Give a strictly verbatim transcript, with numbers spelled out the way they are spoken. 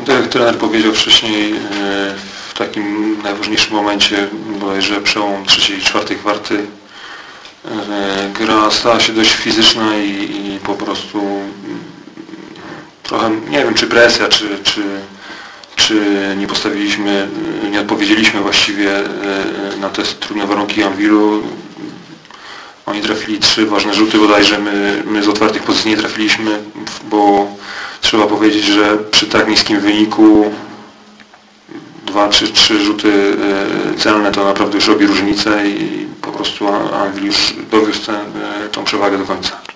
tak jak trener powiedział wcześniej, w takim najważniejszym momencie, bodajże przełom trzeciej i czwartej kwarty, gra stała się dość fizyczna i, i po prostu trochę, nie wiem czy presja, czy, czy, czy nie postawiliśmy, nie odpowiedzieliśmy właściwie na te trudne warunki Anwilu. Oni trafili trzy ważne rzuty bodajże, my, my z otwartych pozycji nie trafiliśmy, bo trzeba powiedzieć, że przy tak niskim wyniku dwa czy trzy rzuty celne to naprawdę już robi różnicę i po prostu Anwil już dowiózł tę, tą przewagę do końca.